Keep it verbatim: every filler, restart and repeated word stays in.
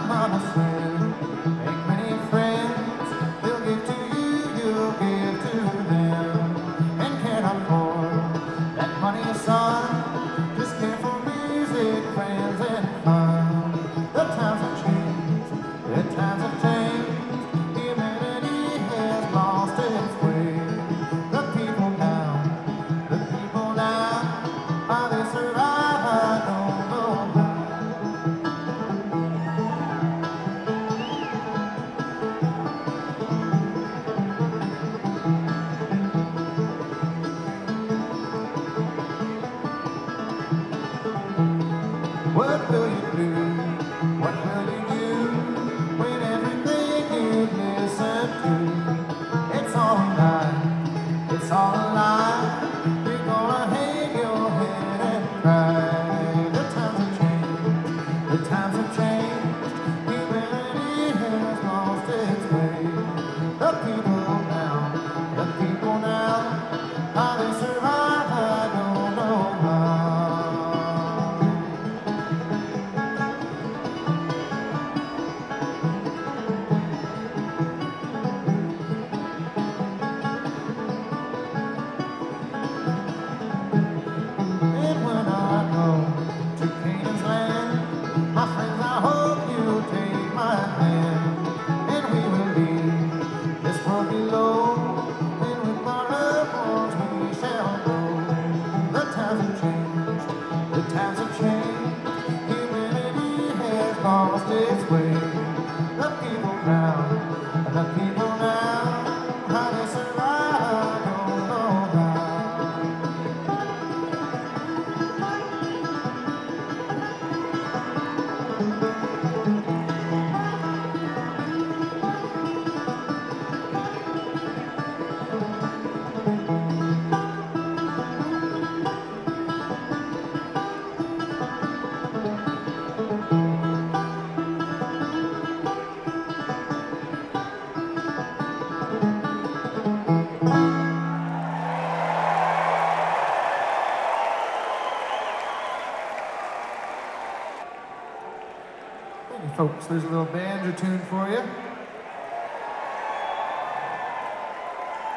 mama said, make many friends, they'll give to you, you'll give to them. And can't afford that money, son, just care for music, friends, and fun. The times have changed, the times have changed, humanity has lost its way. The people now, the people now, how they survive, I don't know how. What will you do? What will you do when everything you listen to, it's all a lie, it's all a lie. You're gonna hang your head and cry. The times have changed, the times have changed, humanity has lost its way. The people now, the people now, how they survive, I don't know how. And when I go to Canaan's land, my friends, I hope you'll take my hand, and we will leave this world below, and with our loved ones we shall go. The times have changed, the times have changed, humanity has lost its way. The people now, the people now, how they survive, I don't know how. Hey folks, there's a little banjo tune for you.